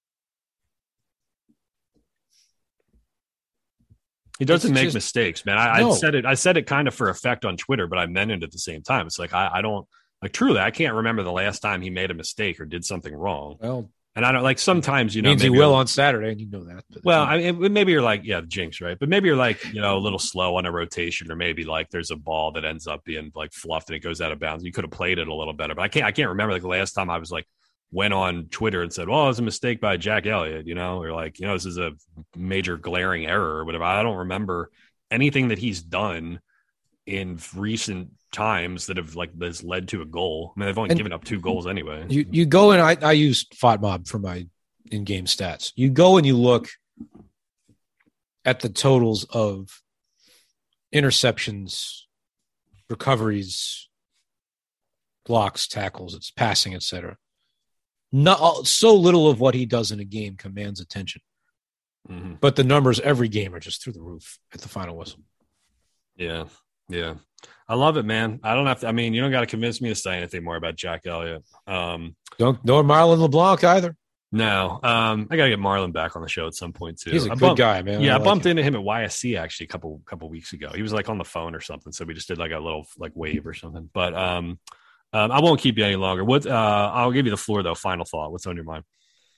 He doesn't It's make just- mistakes, man. I, No. I said it. I said it kind of for effect on Twitter, but I meant it at the same time. It's like I, I don't like truly. I can't remember the last time he made a mistake or did something wrong. well, And I don't like sometimes you know means he maybe will you're- on Saturday, and you know that. But Well, I mean, maybe you're like yeah, the jinx, right? But maybe you're like you know a little slow on a rotation, or maybe like there's a ball that ends up being like fluffed and it goes out of bounds. You could have played it a little better, but I can't. I can't remember like the last time I was like went on Twitter and said, "Well, it was a mistake by Jack Elliott," you know, or like you know this is a major glaring error or whatever. I don't remember anything that he's done in recent times that have like that's led to a goal. I mean, they've only And- given up two goals anyway. you you go and I I use FOTMob for my in-game stats. You go and you look at the totals of interceptions, recoveries, blocks, tackles, it's passing, et cetera. Not so little of what he does in a game commands attention, hmm but the numbers every game are just through the roof at the final whistle. Yeah, yeah, I love it, man. I don't have to. I mean, you don't got to convince me to say anything more about Jack Elliott. Um, Don't nor Marlon LeBlanc either. No, um, I gotta get Marlon back on the show at some point too. He's a I good bumped, guy, man. Yeah, I, I like bumped him. into him at Y S C actually a couple couple weeks ago. He was like on the phone or something, so we just did like a little like wave or something. But um, um I won't keep you any longer. What? Uh, I'll give you the floor though. Final thought. What's on your mind?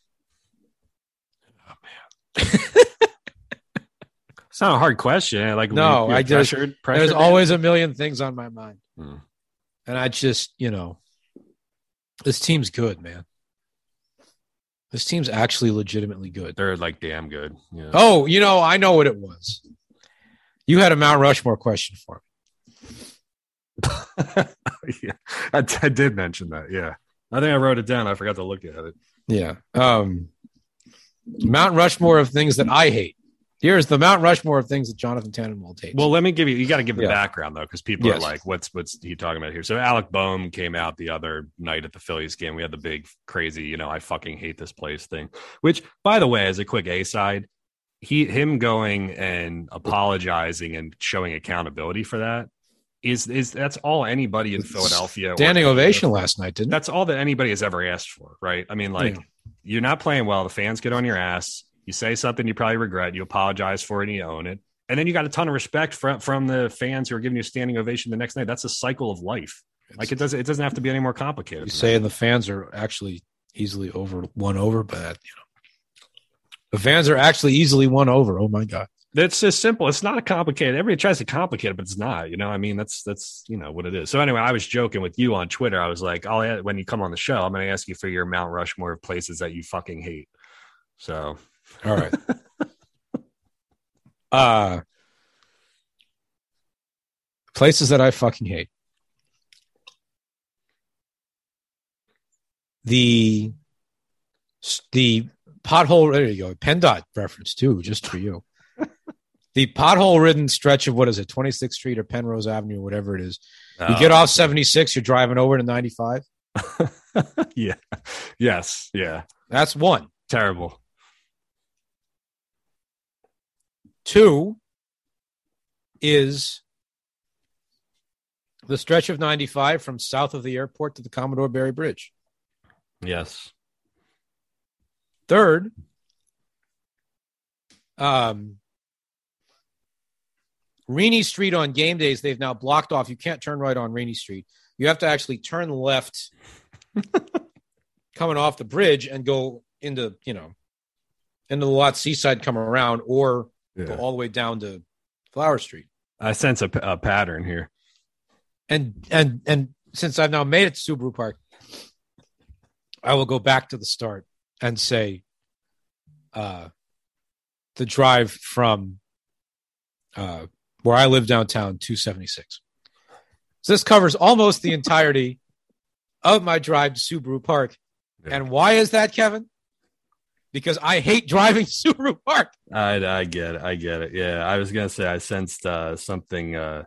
Oh man, it's not a hard question. Like No, you're I just pressured, pressured, there's man? always a million things on my mind, Hmm. and I just you know, this team's good, man. This team's actually legitimately good. They're like damn good. Yeah. Oh, you know, I know what it was. You had a Mount Rushmore question for me. Yeah, I, I did mention that. Yeah, I think I wrote it down. I forgot to look at it. Yeah. Um, Mount Rushmore of things that I hate. Here's the Mount Rushmore of things that Jonathan Tannenwald hates. Well, let me give you. You got to give the Yeah. background though, because people Yes. are like, "What's what's he talking about here?" So Alec Boehm came out the other night at the Phillies game. We had the big crazy, you know, I fucking hate this place thing. Which, by the way, as a quick A side, he him going and apologizing and showing accountability for that is is that's all anybody in Philadelphia. or- standing ovation last night, didn't it? That's all that anybody has ever asked for, right? I mean, like, Yeah. you're not playing well. The fans get on your ass. You say something you probably regret. You apologize for it and you own it. And then you got a ton of respect from, from the fans who are giving you a standing ovation the next night. That's a cycle of life. Like, it doesn't it doesn't have to be any more complicated. You saying the fans are actually easily over won over, but you know, the fans are actually easily won over. Oh my god! It's just simple. It's not a complicated. Everybody tries to complicate it, but it's not. You know, I mean, that's that's you know what it is. So anyway, I was joking with you on Twitter. I was like, "I'll when you come on the show, I'm going to ask you for your Mount Rushmore of places that you fucking hate." So, All right. uh places that I fucking hate. The the pothole. There you go. PennDOT reference too, just for you. The pothole-ridden stretch of what is it, twenty-sixth Street or Penrose Avenue, or whatever it is. You get off seventy-six, you're driving over to ninety-five. yeah, yes, yeah, That's one. terrible. Two is the stretch of ninety-five from south of the airport to the Commodore Barry Bridge. Yes. Third, um, Rainey Street on game days, they've now blocked off. You can't turn right on Rainey Street. You have to actually turn left coming off the bridge and go into, you know, into the lot Seaside, come around, or Yeah. go all the way down to Flower Street. I sense a, p- a pattern here. And and and since I've now made it to Subaru Park, I will go back to the start and say uh, the drive from uh, where I live downtown to seventy-six. So this covers almost the entirety of my drive to Subaru Park. Yeah. And why is that, Kevin? Because I hate driving to Subaru Park. I, I get it. I get it. Yeah. I was going to say, I sensed uh, something uh,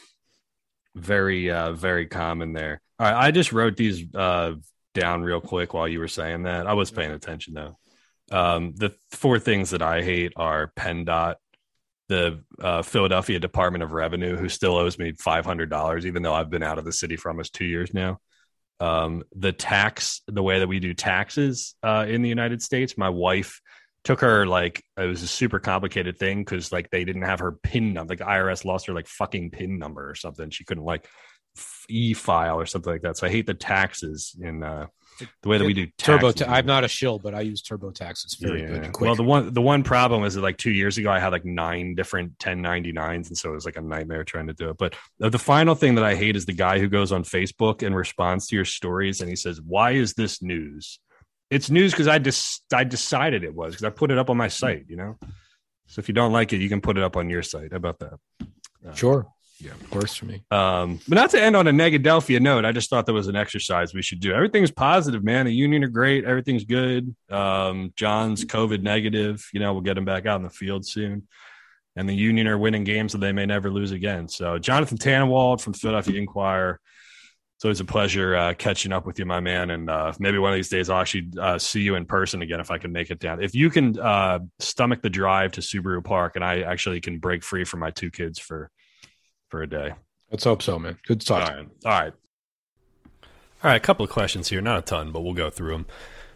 very, uh, very common there. All right. I just wrote these uh, down real quick while you were saying that. I was paying attention, though. Um, the four things that I hate are PennDOT, the uh, Philadelphia Department of Revenue, who still owes me five hundred dollars, even though I've been out of the city for almost two years now. Um, the tax, the way that we do taxes uh, in the United States. My wife took her, like, it was a super complicated thing because, like, they didn't have her PIN number. Like, the I R S lost her, like, fucking PIN number or something. She couldn't, like, e-file or something like that. So I hate the taxes in uh, the way that we do Turbo. taxes. Ta- I'm not a shill, but I use TurboTax. It's very Yeah. good and quick. Well, the one the one problem is that, like, two years ago I had like nine different ten ninety-nines, and so it was like a nightmare trying to do it. But the, the final thing that I hate is the guy who goes on Facebook and responds to your stories and he says, "Why is this news?" It's news because I just I decided it was because I put it up on my site, you know. So if you don't like it, you can put it up on your site. How about that? Uh, Sure. Yeah. Works for me. Um, but not to end on a Negadelphia note, I just thought that was an exercise we should do. Everything's positive, man. The Union are great. Everything's good. Um, John's COVID negative. You know, we'll get him back out in the field soon. And the Union are winning games that they may never lose again. So Jonathan Tannenwald from Philadelphia Inquirer. It's always a pleasure uh, catching up with you, my man. And uh, maybe one of these days I'll actually uh, see you in person again if I can make it down. If you can uh, stomach the drive to Subaru Park and I actually can break free from my two kids for for a day. Let's hope so, man. Good talk. All right. All right. All right. A couple of questions here. Not a ton, but we'll go through them.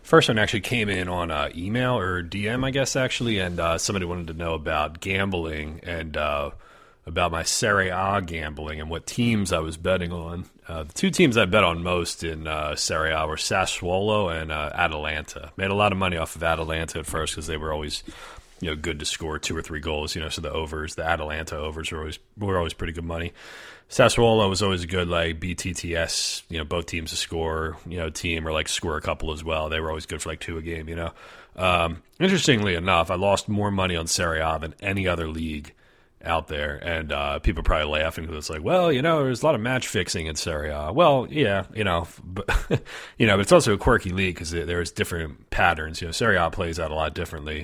First one actually came in on uh, email or D M, I guess, actually, and uh, somebody wanted to know about gambling and uh, about my Serie A gambling and what teams I was betting on. Uh, the two teams I bet on most in uh, Serie A were Sassuolo and uh, Atalanta. Made a lot of money off of Atalanta at first because they were always, you know, good to score two or three goals. You know, so the overs, the Atalanta overs were always were always pretty good money. Sassuolo was always a good, like, B T T S, you know, both teams to score, you know, team, or, like, score a couple as well. They were always good for, like, two a game, you know. Um, interestingly enough, I lost more money on Serie A than any other league out there. And uh, people are probably laughing because it's like, well, you know, there's a lot of match fixing in Serie A. Well, yeah, you know, but, you know, but it's also a quirky league because there's different patterns. You know, Serie A plays out a lot differently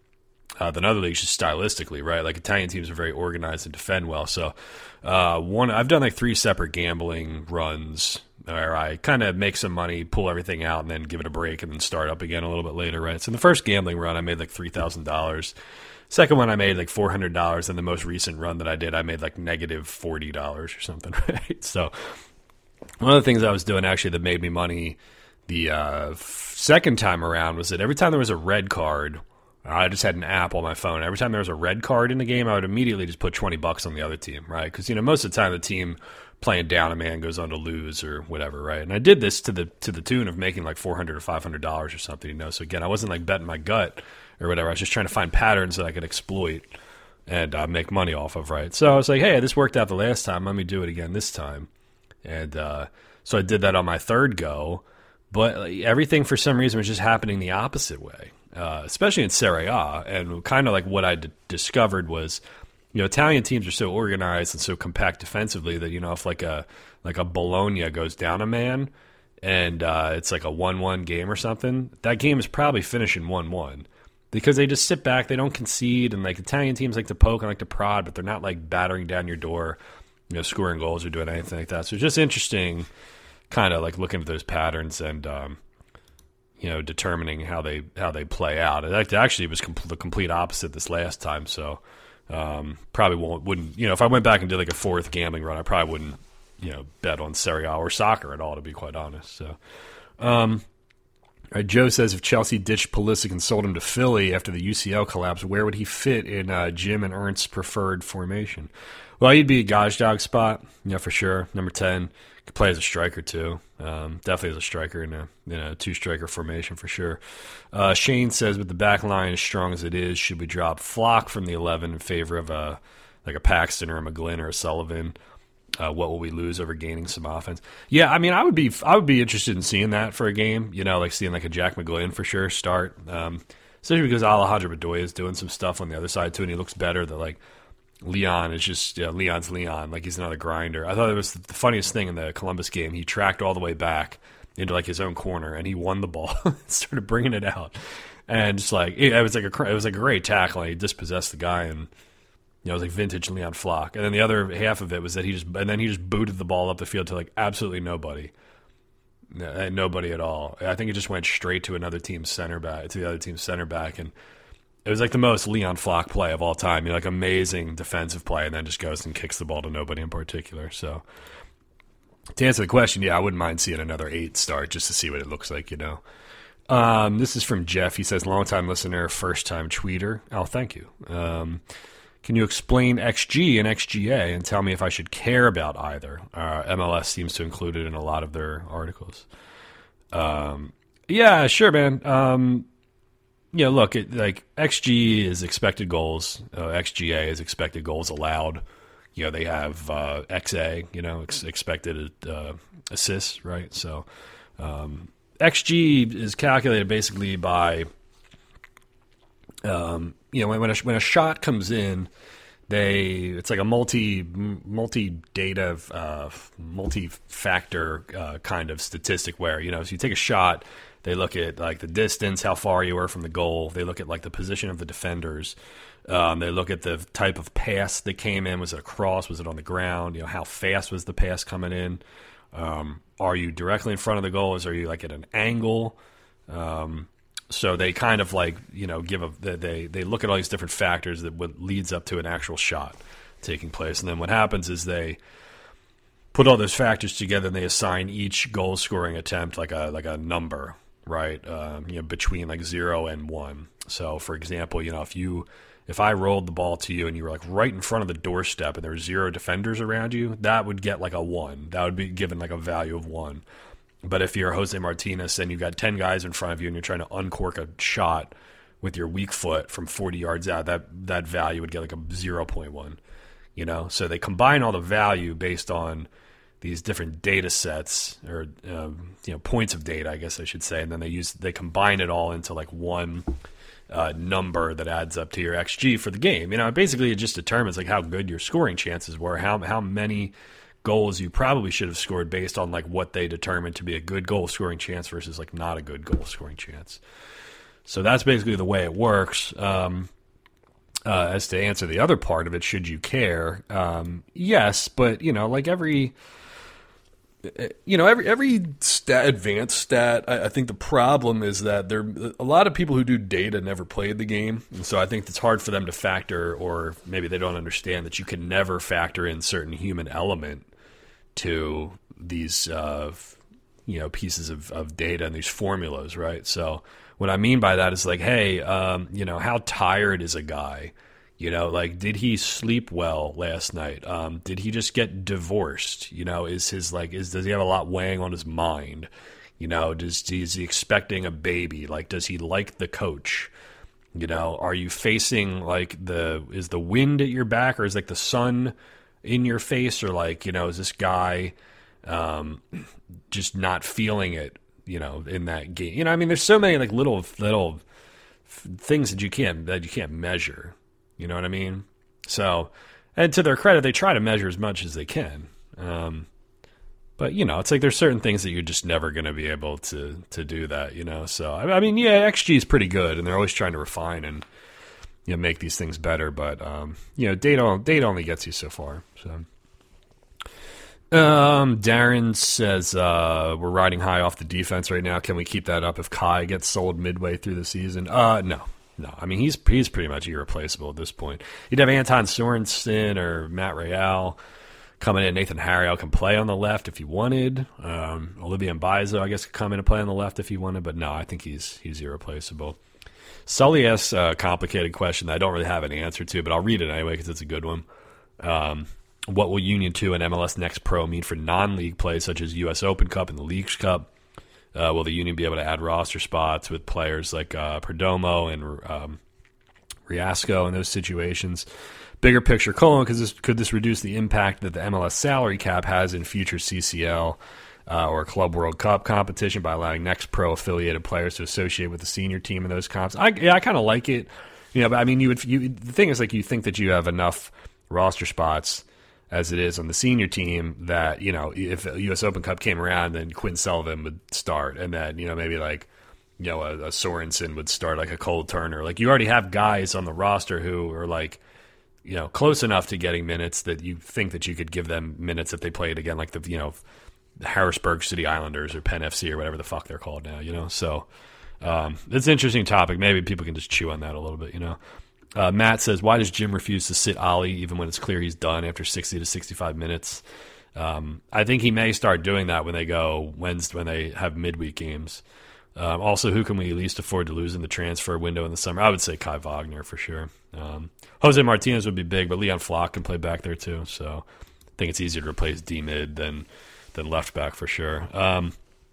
Uh, than other leagues, just stylistically, right? Like Italian teams are very organized and defend well. So, uh, one I've done like three separate gambling runs where I kind of make some money, pull everything out, and then give it a break, and then start up again a little bit later, right? So, in the first gambling run, I made like three thousand dollars. Second one, I made like four hundred dollars, and the most recent run that I did, I made like negative forty dollars or something, right? So, one of the things I was doing actually that made me money the uh, f- second time around was that every time there was a red card, I just had an app on my phone. Every time there was a red card in the game, I would immediately just put twenty bucks on the other team, right? Because, you know, most of the time the team playing down a man goes on to lose or whatever, right? And I did this to the to the tune of making like four hundred dollars or five hundred dollars or something, you know? So, again, I wasn't like betting my gut or whatever. I was just trying to find patterns that I could exploit and uh, make money off of, right? So I was like, hey, this worked out the last time. Let me do it again this time. And uh, so I did that on my third go. But like, everything for some reason was just happening the opposite way. Uh, especially in Serie A, and kind of like what I d- discovered was, you know, Italian teams are so organized and so compact defensively that, you know, if like a like a Bologna goes down a man and uh, it's like a one one game or something, that game is probably finishing one one because they just sit back, they don't concede, and like Italian teams like to poke and like to prod, but they're not like battering down your door, you know, scoring goals or doing anything like that. So it's just interesting, kind of like looking at those patterns and. Um, you know, determining how they how they play out. It actually was com- the complete opposite this last time, so um, probably won't, wouldn't, you know, if I went back and did like a fourth gambling run, I probably wouldn't, you know, bet on Serie A or soccer at all, to be quite honest. So, um, all right, Joe says if Chelsea ditched Pulisic and sold him to Philly after the U C L collapse, where would he fit in uh, Jim and Ernst's preferred formation? Well, he'd be a Gazdag spot, you know, for sure. Number ten. Could play as a striker, too. Um, definitely as a striker in a, in a two-striker formation, for sure. Uh, Shane says, with the back line as strong as it is, should we drop Flock from the eleven in favor of a like a Paxton or a McGlynn or a Sullivan? Uh, what will we lose over gaining some offense? Yeah, I mean, I would be I would be interested in seeing that for a game. You know, like seeing like a Jack McGlynn for sure start. Um, especially because Alejandro Bedoya is doing some stuff on the other side, too, and he looks better. That like Leon is just, yeah, Leon's Leon. Like, he's another grinder. I thought it was the funniest thing in the Columbus game. He tracked all the way back into, like, his own corner, and he won the ball and started bringing it out. And just, like, it, it was like a it was like a great tackle, and he dispossessed the guy, and, you know, it was like vintage Leon Flock. And then the other half of it was that he just, and then he just booted the ball up the field to, like, absolutely nobody. Nobody at all. I think it just went straight to another team's center back, to the other team's center back, and it was like the most Leon Flock play of all time. You know, like amazing defensive play, and then just goes and kicks the ball to nobody in particular. So to answer the question, yeah, I wouldn't mind seeing another eight start just to see what it looks like, you know. Um, this is from Jeff. He says, long-time listener, first-time tweeter. Oh, thank you. Um, can you explain X G and X G A and tell me if I should care about either? Uh, M L S seems to include it in a lot of their articles. Um, yeah, sure, man. Um, Yeah, look, it, like X G is expected goals. Uh, X G A is expected goals allowed. You know, they have uh, X A, you know, ex- expected uh, assists, right? So um, X G is calculated basically by, um, you know, when, when, a, when a shot comes in, they it's like a multi multi data uh, multi factor uh, kind of statistic where, you know, so you take a shot. They look at like the distance, how far you were from the goal. They look at like the position of the defenders. Um, they look at the type of pass that came in. Was it a cross? Was it on the ground? You know, how fast was the pass coming in? Um, are you directly in front of the goal? Or are you like at an angle? Um, so they kind of like, you know, give a they they look at all these different factors that what leads up to an actual shot taking place. And then what happens is they put all those factors together and they assign each goal scoring attempt like a like a number. right? Um, you know, between like zero and one. So, for example, you know, if you if I rolled the ball to you and you were like right in front of the doorstep and there were zero defenders around you, that would get like a one. That would be given like a value of one. But if you're Jose Martinez and you've got ten guys in front of you and you're trying to uncork a shot with your weak foot from forty yards out, that that value would get like a zero point one. You know, so they combine all the value based on these different data sets or um, you know points of data, I guess I should say, and then they use they combine it all into like one uh, number that adds up to your X G for the game. You know, basically it just determines like how good your scoring chances were, how how many goals you probably should have scored based on like what they determined to be a good goal scoring chance versus like not a good goal scoring chance. So that's basically the way it works. Um, uh, as to answer the other part of it, should you care? Um, yes, but you know, like every, you know, every every stat, advanced stat. I, I think the problem is that there a lot of people who do data never played the game, and so I think it's hard for them to factor, or maybe they don't understand that you can never factor in certain human element to these, uh, you know, pieces of, of data and these formulas, right? So what I mean by that is like, hey, um, you know, how tired is a guy? You know, like, did he sleep well last night? Um, did he just get divorced? You know, is his like, is does he have a lot weighing on his mind? You know, does is he expecting a baby? Like, does he like the coach? You know, are you facing like the is the wind at your back, or is like the sun in your face, or like, you know, is this guy um, just not feeling it, you know, in that game? You know, I mean, there's so many like little little things that you can't that you can't measure. You know what I mean? So, and to their credit, they try to measure as much as they can. Um, but you know, it's like there's certain things that you're just never going to be able to to do that. You know, so I, I mean, yeah, X G is pretty good, and they're always trying to refine and, you know, make these things better, but um, you know, data data only gets you so far. So, um, Darren says uh, we're riding high off the defense right now. Can we keep that up if Kai gets sold midway through the season? Uh, no, no. I mean, he's he's pretty much irreplaceable at this point. You'd have Anton Sorensen or Matt Real coming in. Nathan Harriel can play on the left if he wanted. Um, Olivier Mbaizo, I guess, could come in and play on the left if he wanted, but no, I think he's he's irreplaceable. Sully asks a complicated question that I don't really have an answer to, but I'll read it anyway because it's a good one. Um, what will Union two and M L S Next Pro mean for non-league play such as U S Open Cup and the Leagues Cup? Uh, will the Union be able to add roster spots with players like uh, Perdomo and um, Riasco in those situations? Bigger picture, colon, because this, could this reduce the impact that the M L S salary cap has in future C C L Uh, or Club World Cup competition by allowing Next Pro affiliated players to associate with the senior team in those comps? I, yeah, I kind of like it, you know. But I mean, you would. You, the thing is, like, you think that you have enough roster spots as it is on the senior team that, you know, if the U S Open Cup came around, then Quinn Sullivan would start, and then, you know, maybe like, you know, a, a Sorensen would start, like a Cole Turner. Like, you already have guys on the roster who are like, you know, close enough to getting minutes that you think that you could give them minutes if they played again, like the, you know, Harrisburg City Islanders or Penn F C or whatever the fuck they're called now, you know. So um, it's an interesting topic. Maybe people can just chew on that a little bit, you know. Uh, Matt says, why does Jim refuse to sit Ollie even when it's clear he's done after sixty to sixty-five minutes? Um, I think he may start doing that when they go Wednesday, when they have midweek games. Um, also, who can we least afford to lose in the transfer window in the summer? I would say Kai Wagner for sure. Um, Jose Martinez would be big, but Leon Flock can play back there too. So I think it's easier to replace D-mid than than left back for sure. Um,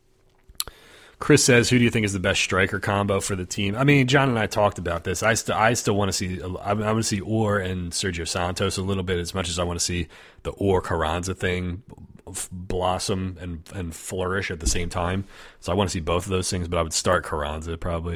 Chris says, who do you think is the best striker combo for the team? I mean, John and I talked about this. I, st- I still want to see I want to see Orr and Sergio Santos a little bit, as much as I want to see the Orr Carranza thing blossom and, and flourish at the same time. So I want to see both of those things, but I would start Carranza probably.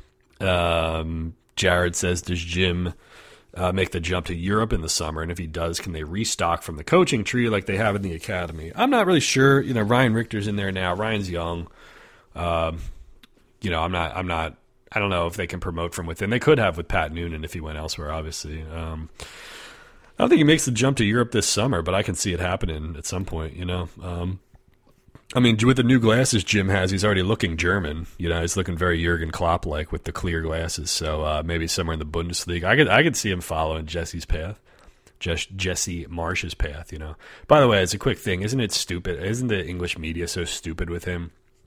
Um, Jared says, does Jim Uh, make the jump to Europe in the summer? And if he does, can they restock from the coaching tree like they have in the academy? I'm not really sure. You know, Ryan Richter's in there now. Ryan's young. Um, you know, I'm not, I'm not, I don't know if they can promote from within. They could have with Pat Noonan if he went elsewhere, obviously. Um, I don't think he makes the jump to Europe this summer, but I can see it happening at some point, you know. Um, I mean, with the new glasses Jim has, he's already looking German. You know, he's looking very Jurgen Klopp-like with the clear glasses. So uh, maybe somewhere in the Bundesliga, I could I could see him following Jesse's path, Jess, Jesse Marsh's path. You know. By the way, it's a quick thing. Isn't it stupid? Isn't the English media so stupid with him?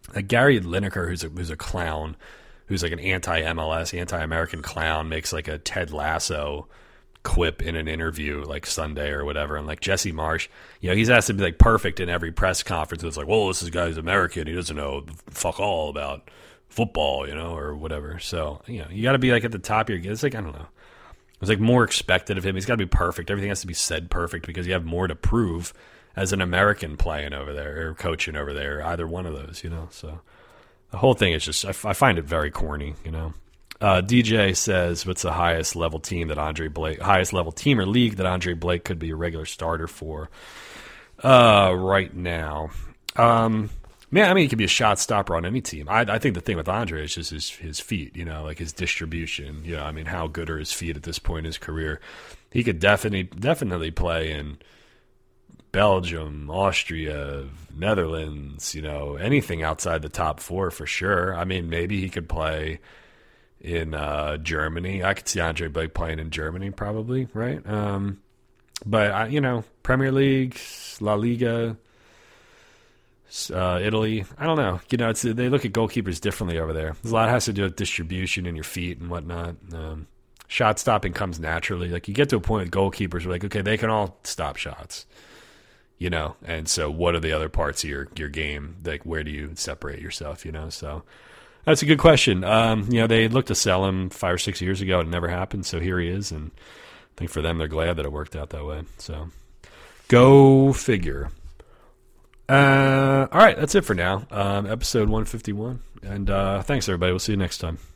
Like Gary Lineker, who's a, who's a clown, who's like an anti-M L S, anti-American clown, makes like a Ted Lasso quip in an interview like Sunday or whatever. And like Jesse Marsh, you know, he's asked to be like perfect in every press conference. It's like, well, this is guy's American. He doesn't know fuck all about football, you know, or whatever. So, you know, you got to be like at the top of your game. It's like, I don't know. It's like more expected of him. He's got to be perfect. Everything has to be said perfect because you have more to prove as an American playing over there or coaching over there, either one of those, you know. So the whole thing is just, I, I find it very corny, you know. Uh, D J says, what's the highest level team that Andre Blake, highest level team or league that Andre Blake could be a regular starter for uh, right now? Um, man, I mean, he could be a shot stopper on any team. I, I think the thing with Andre is just his, his feet, you know, like his distribution. You know, I mean, how good are his feet at this point in his career? He could definitely, definitely play in Belgium, Austria, Netherlands, you know, anything outside the top four for sure. I mean, maybe he could play in uh, Germany. I could see Andre Blake playing in Germany probably, right? Um, but, I, you know, Premier League, La Liga, uh, Italy, I don't know. You know, it's they look at goalkeepers differently over there. There's a lot has to do with distribution in your feet and whatnot. Um, shot stopping comes naturally. Like you get to a point with goalkeepers where like, okay, they can all stop shots. You know, and so what are the other parts of your, your game? Like, where do you separate yourself, you know? So that's a good question. Um, you know, they looked to sell him five or six years ago. It never happened, so here he is. And I think for them, they're glad that it worked out that way. So go figure. Uh, all right, that's it for now. Um, episode one fifty-one. And uh, thanks, everybody. We'll see you next time.